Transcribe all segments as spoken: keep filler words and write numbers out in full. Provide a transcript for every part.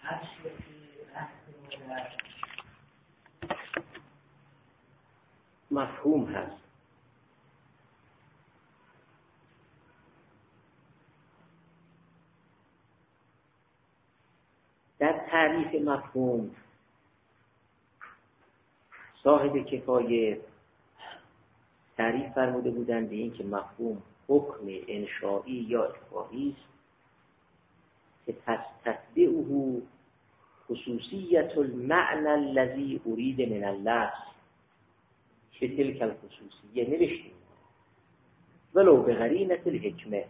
مفهوم هست. در تعریف مفهوم صاحب کفایه تعریف فرموده بودند به این که مفهوم حکم انشایی یا اخباری است که تتبعه خصوصیت المعنى الذي اريد من اللفظ که تلک الخصوصیه نوشتیم ولو به قرینة الحکمه.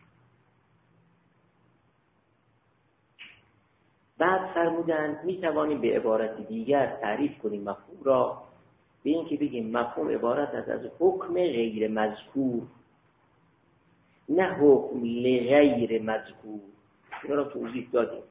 بعد فرمودند می توانیم به عبارت دیگر تعریف کنیم مفهوم را به این که بگیم مفهوم عبارت است از حکم غیر مذکور، نه حکم لغیر مذکور. اینا را توضیح دادیم.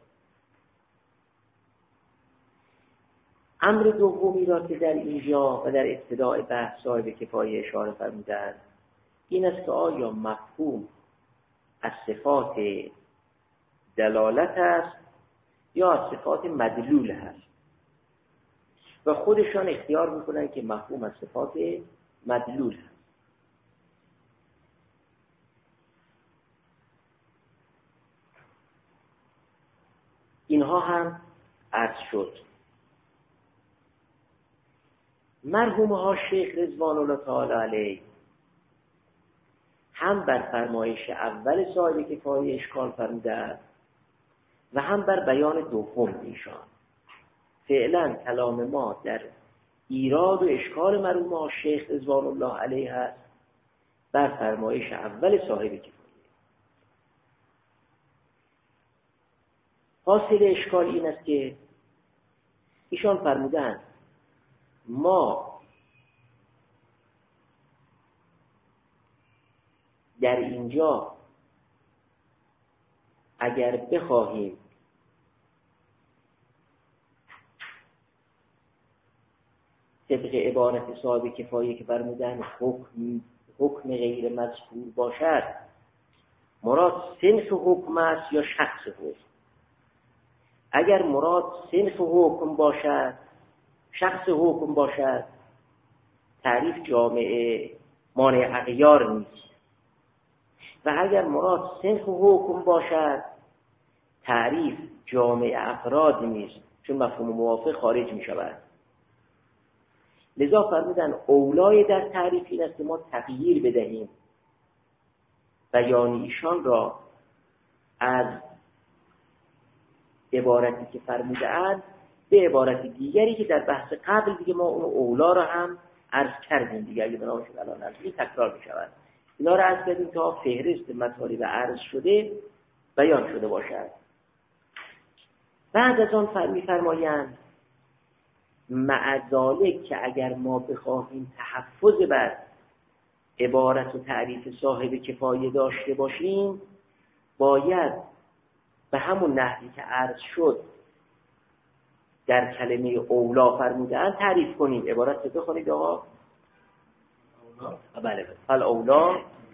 امر دومی را که در اینجا و در ابتدای بحث صاحب کفایه اشاره فرمودند این است که آیا مفهوم از صفات دلالت است یا از صفات مدلول هست، و خودشان اختیار میکنن که مفهوم از صفات مدلول هست. اینها هم عرض شد. مرحوم ها شیخ رضوان الله تعالی علیه هم بر فرمایش اول صاحب کفایه اشکال فرمودند و هم بر بیان دوم ایشان. فعلا کلام ما در ایراد و اشکال مرحوم ها شیخ رضوان الله علیه است بر فرمایش اول صاحب کفایه. حاصل اشکال این است که ایشان فرمودند ما در اینجا اگر بخواهیم طبق عبارت صاحب کفایه که فرمودند حکم حکم غیر مذکور باشد، مراد صنف حکم است یا شخص حکم؟ اگر مراد صنف حکم باشد، شخص حکم باشد، تعریف جامعه مانع اغیار نیست، و اگر مراد صنف حکم باشد تعریف جامعه افراد نیست، چون مفهوم موافق خارج می شود. لذا فرمودن اولای در تعریف این است که ما تغییر بدهیم بیان ایشان را از عبارتی که فرمودند به عبارت دیگری که در بحث قبل دیگه ما اون اولا را هم عرض کردیم دیگه، اگه بنا باشد الان عرض این تکرار می شود. اینا را عرض کردیم تا فهرست مطالب عرض شده بیان شده باشد. بعد از آن می فرمایند مع ذالک که اگر ما بخواهیم تحفظ بر عبارت و تعریف صاحب کفایه داشته باشیم باید به همون نحوی که عرض شد در کلمه اولا فرمودن تعریف کنیم. عبارت رو بخونید آقا. بله فل اولا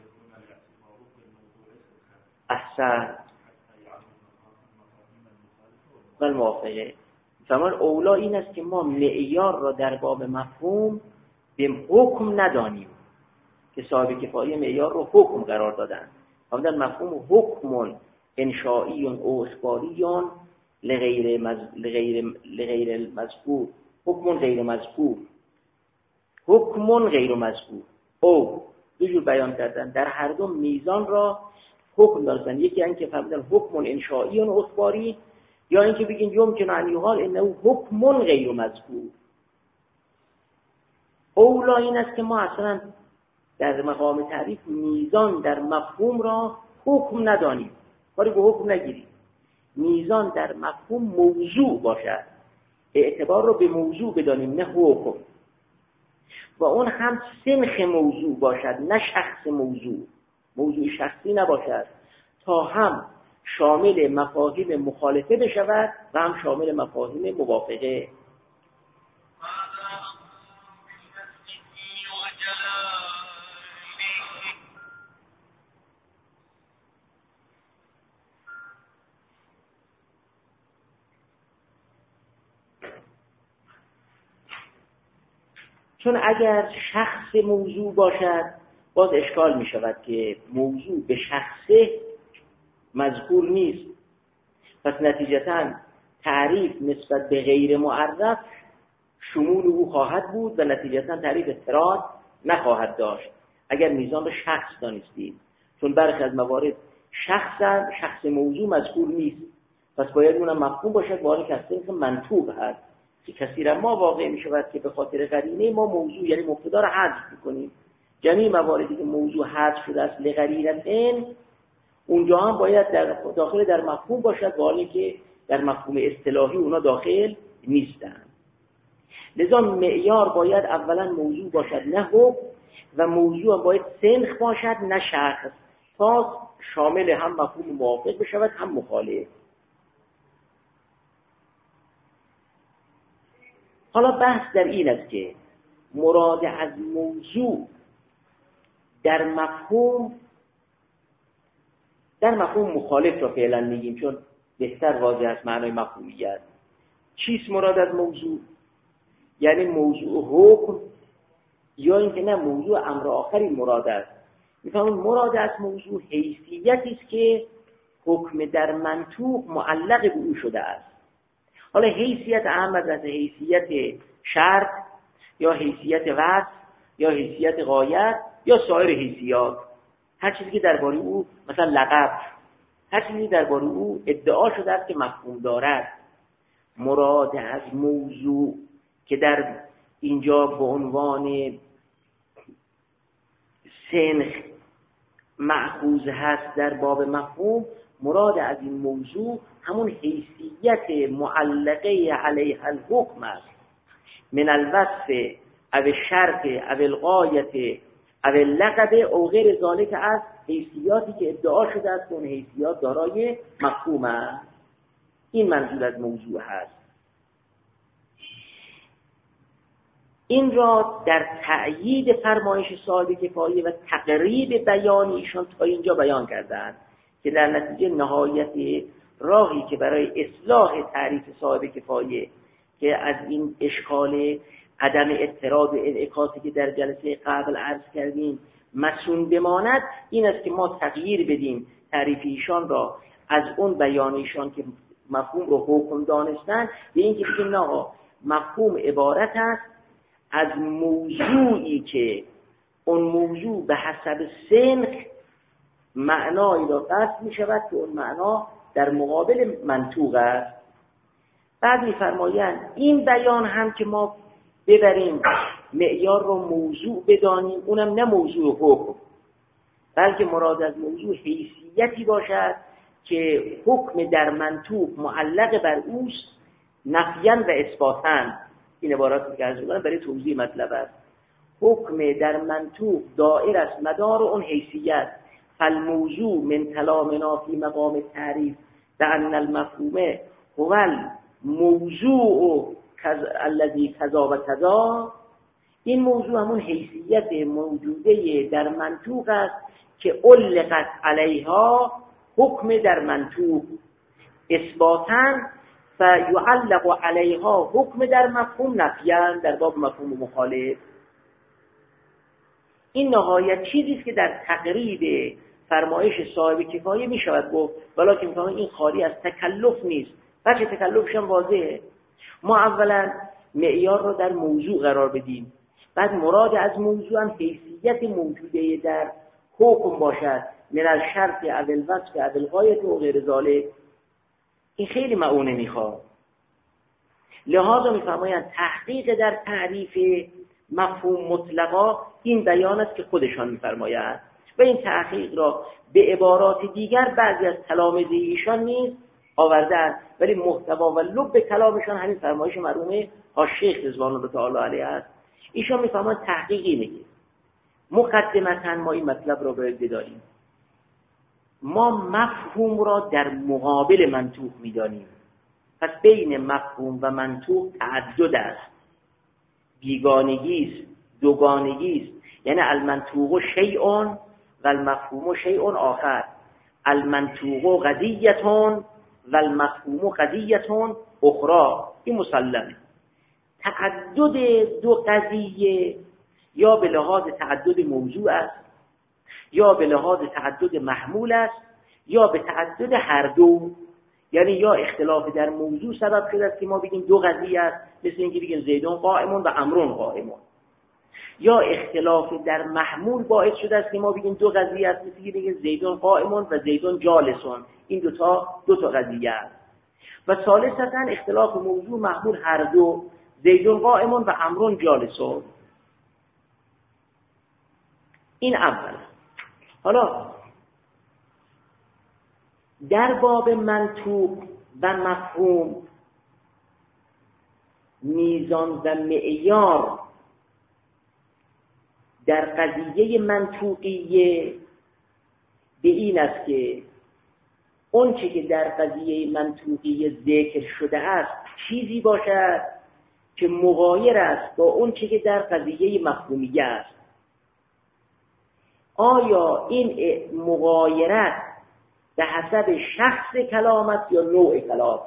احسن و الموافقه. فرمان اولا این است که ما معیار را در باب مفهوم به حکم ندانیم که صاحب کفایه معیار رو حکم قرار دادن. فرمودن مفهوم حکم انشائی او اخباری لغیر مز... لغیر لغیر مذکور، حکم غیر مذکور، حکم غیر مذکور او دو جور بیان کردن. در هر دو میزان را حکم داشتن. یکی اینکه فرمودن حکم انشائی و اخباری، یا اینکه بگین یمکن ان یقال انه حکم غیر مذکور. اولا این است که ما اصلا در مقام تعریف میزان در مفهوم را حکم ندانیم، کاری به حکم نگیریم. میزان در مفهوم موضوع باشد، اعتبار رو به موضوع بدانیم نه حکم، و اون هم سنخ موضوع باشد نه شخص موضوع، موضوع شخصی نباشد، تا هم شامل مفاهیم مخالفه بشود و هم شامل مفاهیم موافقه. چون اگر شخص موضوع باشد باز اشکال می شود که موضوع به شخصه مذکور نیست، پس نتیجتاً تعریف نسبت به غیر معرف شمول او خواهد بود و نتیجتاً تعریف اضطراد نخواهد داشت اگر میزان به شخص دانستید، چون برخی از موارد شخص شخص موضوع مذکور نیست، پس باید اونم مفهوم باشد با آنکه کسی که منطوق هست. کثیرا ما واقع می شود که به خاطر قرینه ما موضوع یعنی مبتدا را حذف می‌کنیم. جمعی مواردی که موضوع حذف شده است لقرینتین اونجا هم باید در داخل در مفهوم باشد، با حالی که در مفهوم اصطلاحی اونا داخل نیستند. لذا معیار باید اولا موضوع باشد نه حکم، و موضوع باید سنخ باشد نه شخص، تا شامل هم مفهوم موافق بشود هم مخالف. حالا بحث در این است که مراد از موضوع در مفهوم در مفهوم مخالف را فعلا میگیم، چون بهتر واضح است معنای مفهومیت. چیست مراد از موضوع؟ یعنی موضوع حکم یا اینکه نه موضوع امر آخری مراد است. میفهمید مراد از موضوع حیثیتی است که حکم در منطوق معلق به او شده است. حالا حیثیت اهم از حیثیت شرط یا حیثیت وصف یا حیثیت غایت یا سایر حیثیات، هر چیزی که درباره او مثلا لقب، هر چیزی درباره او ادعا شده است که مفهوم دارد. مراد از موضوع که در اینجا به عنوان سنخ مأخوذ هست در باب مفهوم، مراد از این موضوع همون حیثیت معلقه علیه الحکم است، من الوصف او شرط او الغایت او لقب او غیر ذالک از حیثیاتی که ادعا شده است که اون حیثیات دارای مفهوم است. این منظور از موضوع هست. این را در تأیید فرمایش صاحب کفایه و تقریب بیان ایشان تا اینجا بیان کردند که در نتیجه نهایت راهی که برای اصلاح تعریف صاحب کفایه که از این اشکال عدم اضطراد و انعکاسی که در جلسه قبل عرض کردیم مسون بماند، این است که ما تغییر بدیم تعریف ایشان را از اون بیان ایشان که مفهوم رو حکم دانستن به این که بگیم نه، مفهوم عبارت است از موضوعی که اون موضوع به حسب سنخ معنایی را قصد می شود که اون معنا در مقابل منطوق است. بعد می فرمایند این بیان هم که ما ببریم معیار رو موضوع بدانیم، اونم نه موضوع حکم، بلکه مراد از موضوع حیثیتی باشد که حکم در منطوق معلق بر اوست نفیاً و اثباتاً. این عبارات که عرض می‌کنم برای توضیح مطلب است. حکم در منطوق دائر است مدار اون حیثیت، فالموضوع من کلامنا فی مقام تعریف بأن المفهوم هو الموضوع الذی کذا و کذا. این موضوع همون حیثیت موجوده در منطوق است که علقت علیها حکم در منطوق اثباتاً فیعلق علیها حکم در مفهوم نفیاً در باب مفهوم مخالف. این نهایت چیزی است که در تقریب فرمایش صاحب کفایه می شود گفت، ولیکن می‌فهمم این خالی از تکلف نیست. بچه تکلفش هم واضحه. ما اولا معیار را در موضوع قرار بدیم، بعد مراد از موضوع هم حیثیت موجوده در حکم باشد من از شرط اول وصف اول غایت و غیر ذالک. این خیلی معونه میخواد. لذا میفرمایند تحقیق در تعریف مفهوم مطلقا این بیان است که خودشان میفرمایند و این تحقیق را به عبارات دیگر بعضی از تلامذه ایشان نیز آوردند، ولی محتوا و لب کلامشان همین فرمایش مرحوم الشیخ رضوان الله تعالی علیه است. ایشان میفرمایند تحقیقی میگه. مقدمتاً ما این مطلب را باید بداریم، ما مفهوم را در مقابل منطوق می‌دانیم. پس بین مفهوم و منطوق تعدد است، بیگانگی است، دوگانگی است. یعنی المنطوق شیء و المفهوم شیء آخر. المنطوق قضیه و المفهوم قضیه اخرى. این مسلمه. تعدد دو قضیه یا به لحاظ تعدد موضوع است، یا به لحاظ تعدد محمول است، یا به تعدد هر دو. یعنی یا اختلاف در موضوع سبب شده است که ما بگیم دو قضیه است، مثل اینکه بگیم زیدون قائمون و عمرون قائمون، یا اختلاف در محمول باعث شده است که ما بگیم دو قضیه است، مثل اینکه بگیم زیدون قائمون و زیدون جالسون. این دو تا دو تا قضیه است. و ثالثاً اختلاف موضوع محمول هر دو، زیدون قائمون و عمرون جالسون. این اول. حالا در باب منطوق و مفهوم، میزان و معیار در قضیه منطوقیه به این است که اون چه که در قضیه منطوقیه ذکر شده است چیزی باشد که مغایر است با اون چه که در قضیه مفهومیه است. آیا این مغایرت به حسب شخص کلام است یا نوع کلام؟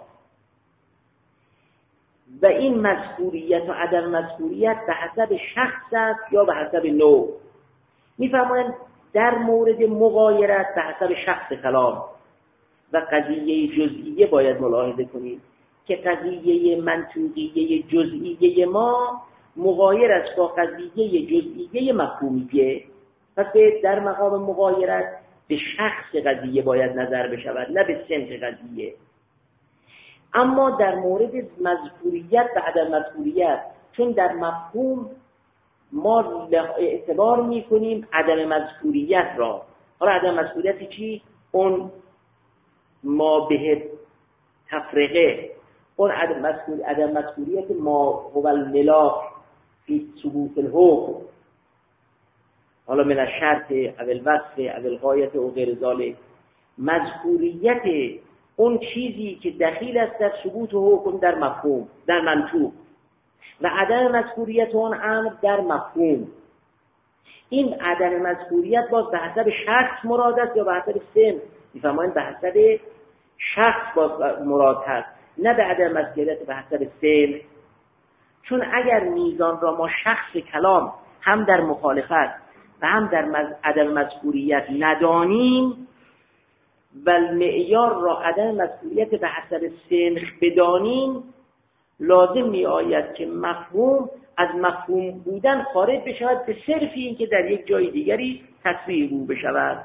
و این مذکوریت و عدم مذکوریت به حسب شخص است یا به حسب نوع؟ میفهمند در مورد مغایرت به حسب شخص کلام و قضیه جزئیه باید ملاحظه کنید که قضیه منطوقیه جزئیه ما مغایر است با قضیه جزئیه مفهومیه. پس در مقام مغایرت به شخص قضیه باید نظر بشود، نه به سمت قضیه. اما در مورد مذکوریت و عدم مذکوریت، چون در مفهوم ما اعتبار میکنیم عدم مذکوریت را. حالا عدم مذکوریت چی؟ اون ما به تفرقه، اون عدم مذکوریت عدم مذکوریت ما هو الملاک فی ثبوت الحکم، حالا من الشرط او الوصف او الغایت و غیر ذالک. مذکوریت اون چیزی که دخیل است در ثبوت و حکم در مفهوم، در منطوق، و عدم مذکوریت اون امر در مفهوم. این عدم مذکوریت باز به حسب شخص مراد است یا به حسب سن؟ میفهمید به حسب شخص باز مراد هست، نه به عدم مذکوریت به حسب سن. چون اگر میزان را ما شخص کلام هم در مخالفت و هم در عدم مذکوریت ندانیم و معیار را عدم مذکوریت به حسب سنخ بدانیم، لازم می آید که مفهوم از مفهوم بودن خارج بشود به صرفی این که در یک جای دیگری تصویر رو بشود.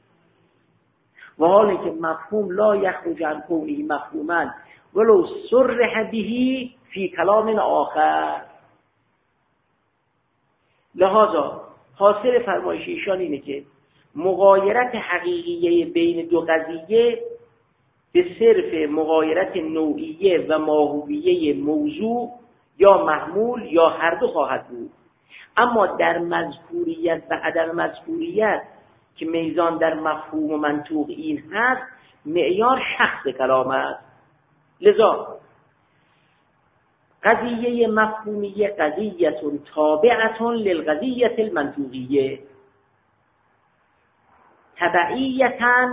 و حالی که مفهوم لا یخرج عن کونه مفهوما ولو صرح به فی کلام آخر. لہذا حاصل فرمایش ایشان اینه که مغایرت حقیقیه بین دو قضیه به صرف مغایرت نوعیه و ماهویه موضوع یا محمول یا هر دو خواهد بود. اما در مذکوریت و عدم مذکوریت که میزان در مفهوم و منطوق این هست، معیار شخص کلام است. لذا قضیه مفهومیه قضیه تابعه للقضیه المنطوقیه، تبعیتا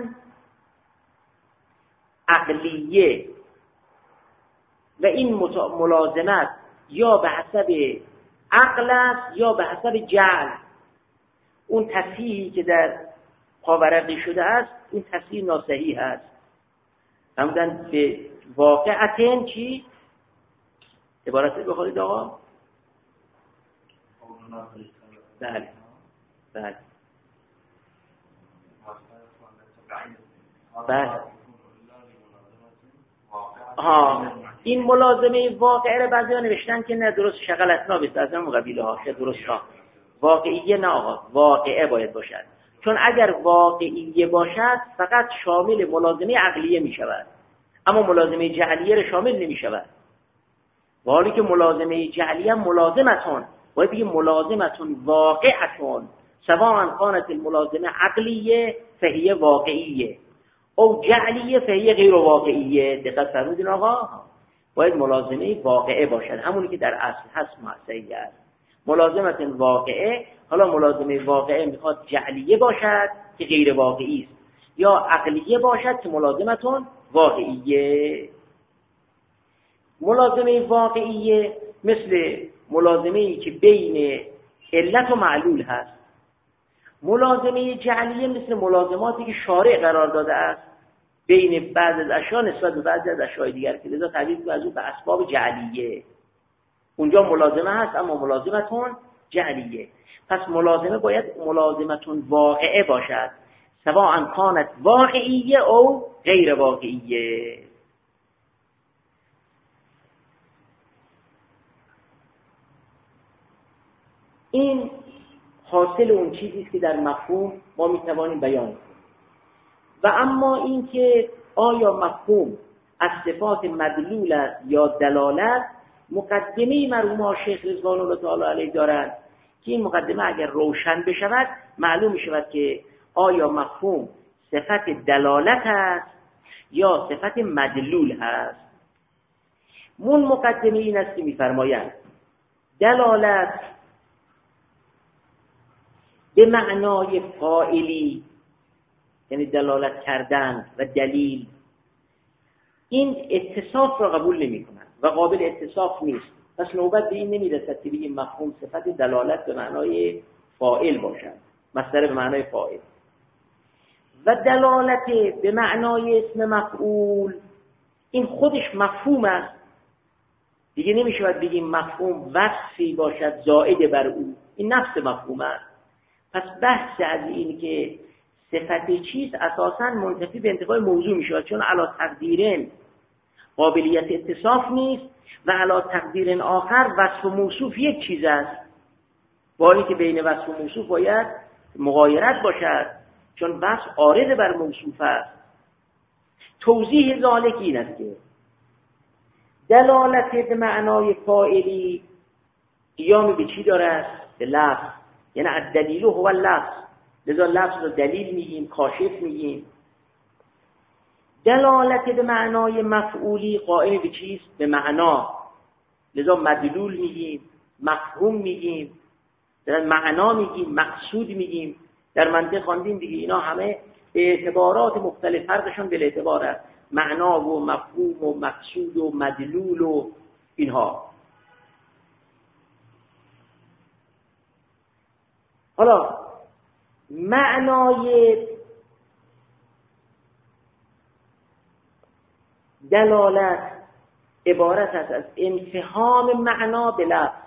عقلیه، و این ملازمت یا به حسب عقل است یا به حسب جعل. اون تصحیحی که در پاورقی شده است این تصحیح ناصحیح است. همدن به واقعتن چی؟ عبارت بخواهید آقا؟ بله بله بله ها این ملازمه واقعه رو بعضی ها نوشتن که نه درست شغلتنا بیست از اون قبیله ها که درست ها واقعیه نه آقا، واقعه باید باشد. چون اگر واقعیه باشد فقط شامل ملازمه عقلیه می شود، اما ملازمه جعلیه رو شامل نمی شود. و حالی که ملازمه جعلیه ملازمتون باید بگیم ملازمتون واقعتون، سواء کانت الملازمه عقلیه فهیه واقعیه او جعلیه فهیه غیر واقعیه. دقت فرمودین آقا؟ باید ملازمه واقعه باشد، همونی که در اصل هست معصیه است. ملازمت واقعه، حالا ملازمه واقعه میخواد جعلیه باشد که غیر واقعی است، یا عقلیه باشد که ملازمتون واقعیه. ملازمه واقعیه مثل ملازمه ای که بین علت و معلول هست. ملازمه جعلیه مثل ملازماتی که شارع قرار داده است بین بعض از اشیاء نسبت به بعضی از اشیاء دیگر که لذا تعبیر از اون به اسباب جعلیه. اونجا ملازمه هست اما ملازمتون جعلیه. پس ملازمه باید ملازمتون واقعه باشد، سواء کانت واقعیه او غیر واقعیه. این حاصل اون چیزی است که در مفهوم ما میتوانیم بیان کنیم. و اما این که آیا مفهوم از صفات مدلول است یا دلالت، مقدمه مرحوم شیخ رضوان الله تعالی علیه دارند که این مقدمه اگر روشن بشود معلوم میشود که آیا مفهوم صفت دلالت است یا صفت مدلول هست. مون مقدمه این است که میفرمایند دلالت به معنای فاعلی، یعنی دلالت کردن و دلیل، این اتصاف را قبول نمی کنند و قابل اتصاف نیست. پس نوبت به این نمی رسد که بگیم مفهوم صفت دلالت به معنای فاعل باشد، مصدر به معنای فاعل. و دلالت به معنای اسم مفعول، این خودش مفهوم است دیگه، نمی شود بگیم مفهوم وصفی باشد زائد بر او، این نفس مفهوم است. پس بحث از این که صفت چیست اساساً منتفی به انتفاع موضوع می شود، چون علی تقدیرن قابلیت اتصاف نیست و علی تقدیرن آخر وصف و موصوف یک چیز است، با اینکه بین وصف و موصوف باید مغایرت باشد چون وصف عارض بر موصوف است. توضیح ذالک این است که دلالت به معنای فاعلی قیامی به چی دارد؟ به لفظ، یعنی الدلیل هو اللفظ، لذا لفظ رو دلیل میگیم، کاشف میگیم. دلالت به معنای مفعولی قائم به چیست؟ به معنا، لذا مدلول میگیم، مفهوم میگیم، در معنا میگیم، مقصود میگیم. در منطق خواندیم دیگه، اینا همه اعتبارات مختلف، فرقشون به اعتبار است، معنا و مفهوم و مقصود و مدلول و اینها. حالا معنای دلالت عبارت است از انفهام معنا به لفظ.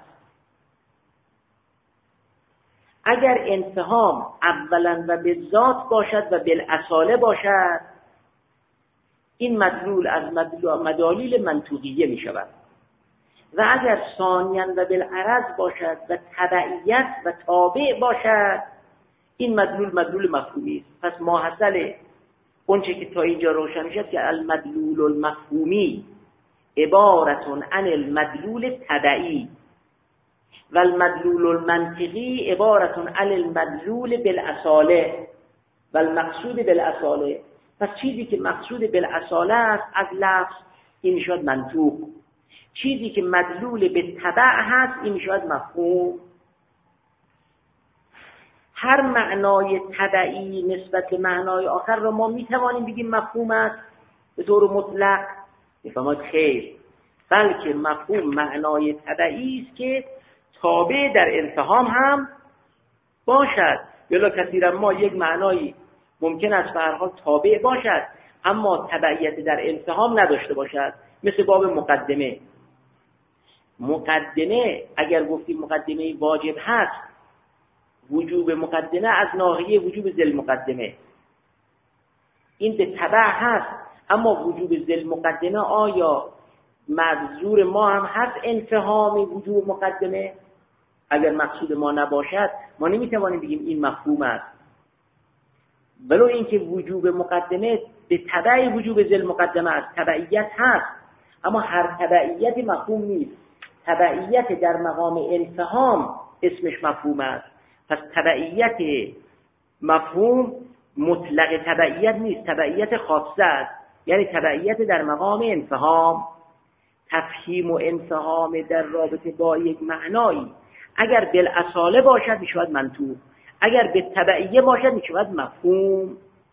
اگر انفهام اولا و به ذات باشد و بالاصاله باشد، این مدلول از مدالیل منطوقیه می شود. و اگر ثانیاً و بالعرض باشد و تبعیت و تابع باشد، این مدلول مدلول مفهومی است. پس ماحصل اونچه که تا اینجا روشن شد که المدلول المفهومی عبارتون عن المدلول تبعی و المدلول المنطقی عبارتون عن المدلول بالاصاله و المقصود بالاصاله. پس چیزی که مقصود بالاصاله است از لفظ این میشود منطوق، چیزی که مدلول به تبع هست این میشود مفهوم. هر معنای تبعی نسبت به معنای آخر را ما میتوانیم بگیم مفهوم است به طور مطلق؟ میفهمید خیر، بلکه مفهوم معنای تبعی است که تابع در انفهام هم باشد. بلا کثیرا ما یک معنایی ممکن است به هر حال تابع باشد اما تبعیت در انفهام نداشته باشد، مثل باب مقدمه. مقدمه اگر گفتیم مقدمه واجب هست، وجوب مقدمه از ناحیه وجوب ذل مقدمه این به تبع هست، اما وجوب ذل مقدمه آیا منظور ما هم هست انفهام وجوب مقدمه؟ اگر مقصود ما نباشد ما نمیتوانیم بگیم این مفهوم است. ولو اینکه وجوب مقدمه به تبع وجوب ذل مقدمه است، تبعیت هست، اما هر تبعیت مفهوم نیست. تبعیت در مقام انفهام اسمش مفهوم است. پس تبعیت مفهوم مطلق تبعیت نیست، تبعیت خاصه است، یعنی تبعیت در مقام انفهام. تفهیم و انفهام در رابطه با یک معنایی اگر بالاصاله باشد میشود منطوق، اگر به تبعیه باشد میشود مفهوم.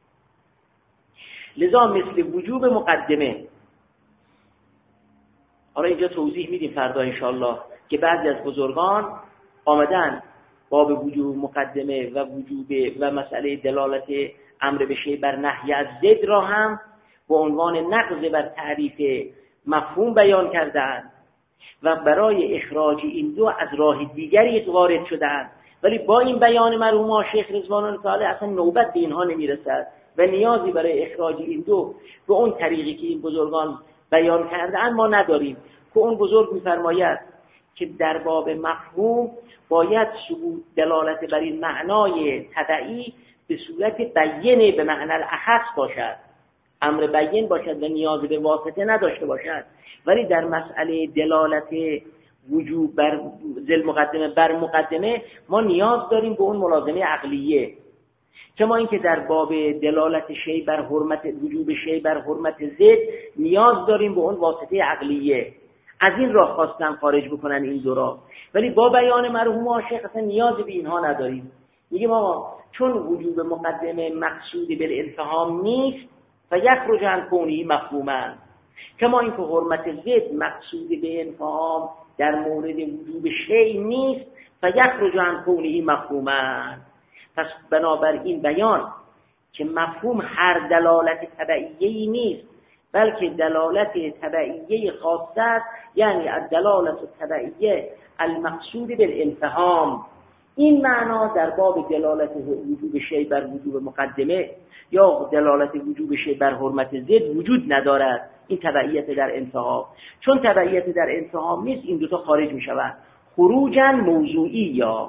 لذا مثل وجوب مقدمه، حالا اینجا توضیح میدیم فردا انشاءالله، که بعضی از بزرگان آمدن باب وجوب مقدمه و وجوب و مسئله دلالت امر به شیء بر نهی از ضد را هم به عنوان نقض بر تعریف مفهوم بیان کردند و برای اخراج این دو از راه دیگری وارد شدند، ولی با این بیان مرحوم شیخ رضوان الله تعالی اصلا نوبت به اینها نمیرسد و نیازی برای اخراج این دو به اون طریقی که این بزرگان بیان کردند ما نداریم. که اون بزرگ می‌فرماید که در باب مفهوم باید ثبوت دلالت بر این معنای تبعی به صورت بیینه به معنی الاخص باشد، امر بیین باشد و نیاز به واسطه نداشته باشد. ولی در مسئله دلالت وجوب بر ذل مقدمه بر مقدمه ما نیاز داریم به اون ملازمه عقلیه، کما اینکه در باب دلالت شیء بر حرمت وجوب شیء بر حرمت ضد نیاز داریم به اون واسطه عقلیه. از این راه خواستن خارج بکنن این دو را، ولی با بیان مرحوم عاشق اصلا نیازی به اینها نداریم. میگیم آقا چون وجوب مقدمه مقصود بالانفهام نیست فیخرج عن کونه مفهوما، کما اینکه حرمت ضد مقصود به انفهام در مورد وجوب شیء نیست فیخرج عن کونه مفهوما. پس بنابراین بیان که مفهوم هر دلالت تبعیه‌ای نیست بلکه دلالت تبعیه خاصه است، یعنی الدلالت التبعیه المقصود بالانفهام. این معنا در باب دلالت وجوب شیء بر وجوب مقدمه یا دلالت وجوب شیء بر حرمت ضد وجود ندارد. این تبعیت در انفهام، چون تبعیت در انفهام نیست این دوتا خارج می شود خروجاً موضوعی. یا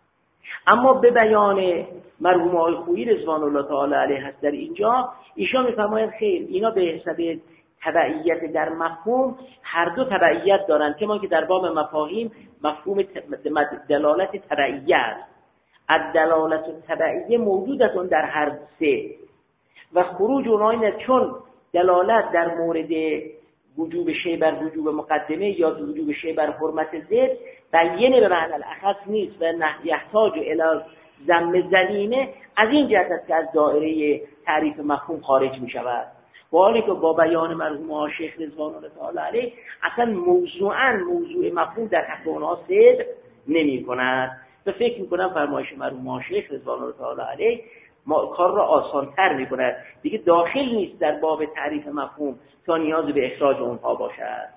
اما به بیان مرحوم آقای خویی رضوان الله تعالی علیه هست در اینجا ایشان می‌فرمایند خیر اینا به حساب تبعیت در مفهوم هر دو تبعیت دارند، کما که در باب مفاهیم مفهوم دلالت تبعیه است. الدلالت التبعیه موجودتون در هر سه و خروج اونها اینه چون دلالت در مورد وجوب شیء بر وجوب مقدمه یا وجوب شیء بر حرمت ضد بیینه به معنی الاخص نیست و یحتاج الی ذم زمینه، از این جهت است که از دایره تعریف مفهوم خارج می شود. با حالی که با بیان مرحوم شیخ رضوان الله تعالی علیه اصلا موضوعاً موضوع مفهوم در حق اونها صدق نمی کند و فکر می کنم فرمایش مرحوم شیخ رضوان الله تعالی علیه ما کار را آسان‌تر می کند، دیگه داخل نیست در باب تعریف مفهوم تا نیاز به اخراج اونها باشد.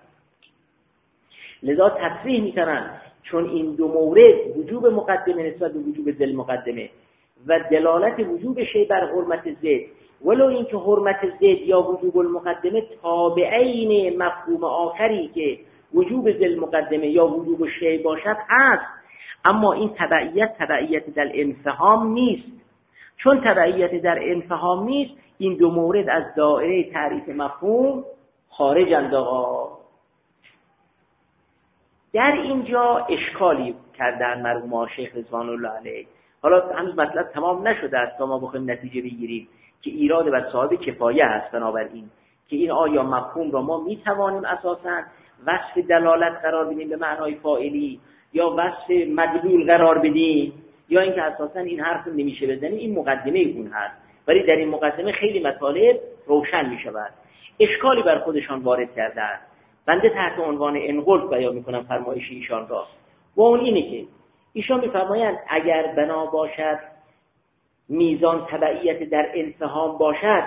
لذا تصریح می کنند چون این دو مورد وجوب مقدمه نسبت به وجوب ذل مقدمه و دلالت وجوب شیء بر حرمت ضد، ولو اینکه حرمت ضد یا وجوب المقدمه تابعین مفهوم آخری که وجوب ذل مقدمه یا وجوب شیء باشد هست، اما این تبعیت تبعیت در انفهام نیست. چون تبعیت در انفهام نیست این دو مورد از دایره تعریف مفهوم خارجند. آقا در اینجا اشکالی کردن مرحوم شیخ رضوان الله علیه. حالا هنوز مطلب تمام نشده است تا ما بخوایم نتیجه بگیریم که ایراد بر صاحب کفایه است. بنابراین که این آیا مفهوم را ما میتوانیم اساساً وصف دلالت قرار بدیم به معنای فاعلی یا وصف مدلول قرار بدیم، یا اینکه اساساً این حرف نمیشه بزنیم. این مقدمه اون هست، ولی در این مقدمه خیلی مطالب روشن میشود. اشکالی بر خودشان وارد کردند. بنده تحت عنوان انقلب بیان میکنم فرمایش ایشان را، و اون اینه که ایشان میفرمایند اگر بنا باشد میزان تبعیت در انفهام باشد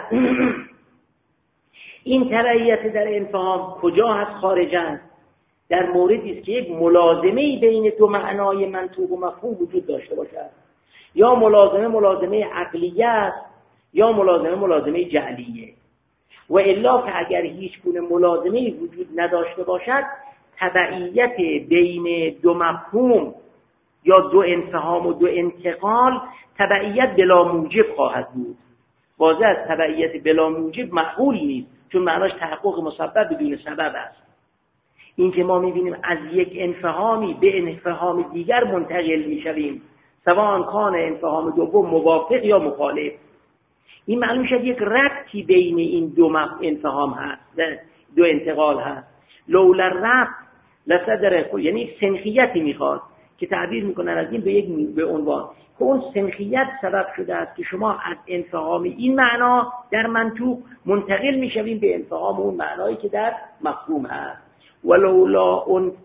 این تبعیت در انفهام کجا هست؟ خارجند. در موردی است که یک ملازمه بین دو معنای منطوق و مفهوم وجود داشته باشد، یا ملازمه ملازمه عقلیه است یا ملازمه ملازمه جعلیه. و الا که اگر هیچ گونه ملازمه وجود نداشته باشد تبعیت بین دو مفهوم یا دو انفهام و دو انتقال تبعیت بلا موجب خواهد بود. واضح است تبعیت بلا موجب معقول نیست، چون معناش تحقق مسبب بدون سبب است. این که ما میبینیم از یک انفهامی به انفهام دیگر منتقل میشویم، سواء کان انفهام دوم موافق یا مخالف، این معلوم شد یک ربطی بین این دو انفهام هست، دو انتقال هست. لولا ربط لصدر، یعنی سنخیتی میخواد که تعبیر میکنن از این به یک به عنوان که اون سنخیت سبب شده است که شما از انفهام این معنا در منطوق منتقل میشویم به انفهام اون معنایی که در مفهوم هست. ولولا اون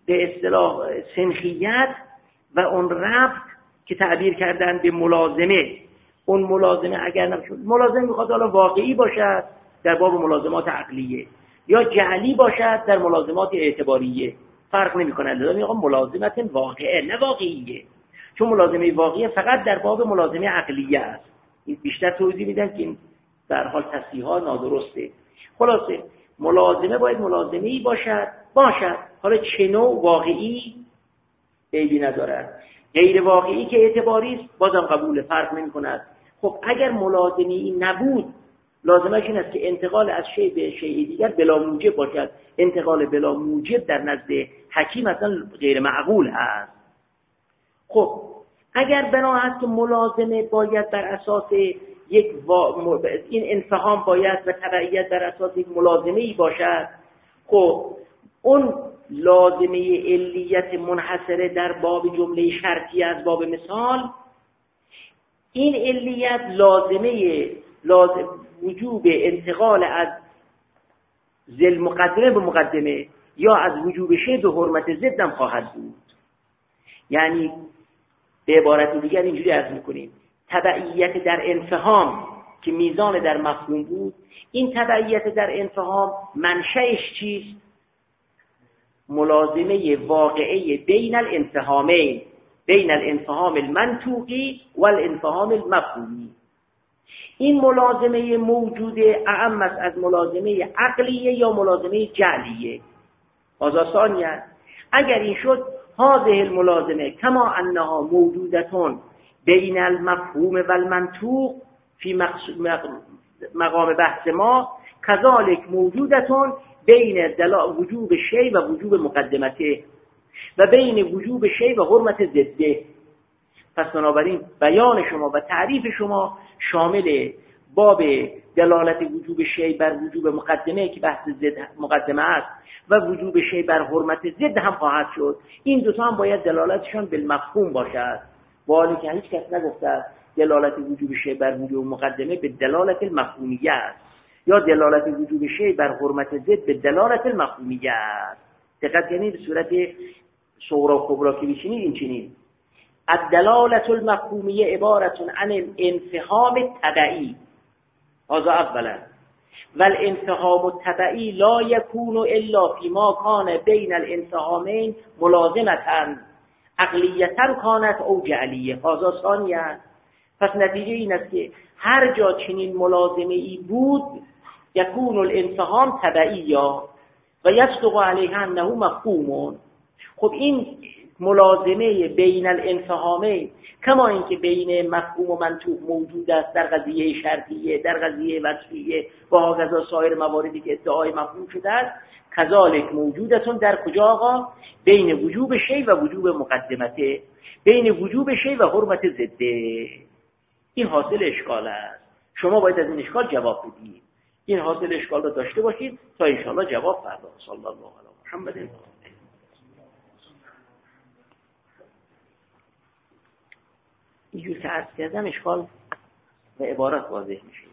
به اصطلاح سنخیت و اون ربط که تعبیر کردن به ملازمه، اون ملازمه اگر نباشد، ملازمه میخواد حالا واقعی باشد در باب ملازمات عقلیه یا جعلی باشد در ملازمات اعتباریه، فرق نمیکنه. لذا میگم ملازمت واقعه نه واقعیه، چون ملازمه واقعیه فقط در باب ملازمه عقلیه است. این بیشتر توضیح میدم که این در حال تصحیحات نادرسته. خلاصه ملازمه باید ملازمه‌ای باشد باشد حالا چه نوع واقعی عیبی ندارد، غیر واقعی که اعتباری است بازم قبول، فرق نمی‌کند. خب اگر ملازمه‌ای نبود لازمش این است که انتقال از شیء به شیء دیگر بلا موجب باشد. انتقال بلا موجب در نزد حکیم اصلا غیر معقول است. خب اگر بنا است که ملازمه باید بر اساس یک وا... این انفهام باید و تبعیت بر اساس یک ملازمه‌ای باشد، خب اون لازمه علیت منحصره در باب جمله شرطی از باب مثال، این علیت لازمه لازم وجوب انتقال از ذل مقدمه به مقدمه یا از وجوب شیء به حرمت ضد هم خواهد بود. یعنی به عبارت دیگر اینجوری عرض می‌کنیم تبعیت در انفهام که میزان در مفهوم بود، این تبعیت در انفهام منشأش چیست؟ ملازمه واقعه بین الانفهامین، بین الانفهام المنطوقی و الانفهام المفهومی. این ملازمه موجوده اعم است از ملازمه عقلیه یا ملازمه جعلیه. هذا ثانیه. اگر این شد هذه الملازمه کما انها موجودتون بین المفهوم و المنطوق فی مقام بحث ما کذالک موجودتون بین وجوب شیء و وجوب مقدمته و بین وجوب شیء و حرمت ضده. پس بنابراین بیان شما و تعریف شما شامل باب دلالت وجوب شیء بر وجوب مقدمه که بحث ضد مقدمه است و وجوب شیء بر حرمت ضد هم خواهد شد. این دو تا هم باید دلالتشان بالمفهوم باشد، با اینکه هیچ کس نگفته دلالت وجوب شیء بر وجوب مقدمه به دلالت المفهومیه است یا دلالت وجوب شیء بر حرمت ضد به دلالت المفهومیه است. دقت کنید، به صورت صغرا و کبرا که بچینید این چنین الدلالت المفهومیه عبارت عن الانفهام التبعی، هذا اولا، والانفهام التبعی لا يكون الا فيما كان بين الانفهامين ملازمة عقلیتا کانت او جعلیه، هذا ثانیه. پس نتیجه این است که هر جا چنین ملازمه ای بود یکون الانفهام تبعیه و یصدق علیه انه مفهوم. خب این ملازمه بین الانفهامین کما اینکه بین مفهوم و منطوق موجود است در قضیه شرطیه، در قضیه وصفیه و هاکذا سایر مواردی که ادعای مفهوم شده است، کذالک موجودتون در کجا آقا؟ بین وجوب شیء و وجوب مقدمته، بین وجوب شیء و حرمت ضده. این حاصل اشکال است. شما باید از این اشکال جواب بدید. این حاصل اشکال را داشته باشید تا انشاءالله جواب فردا. صلی الله علی محمد. اینجور که عرض کردم اشکال و عبارت واضح میشه.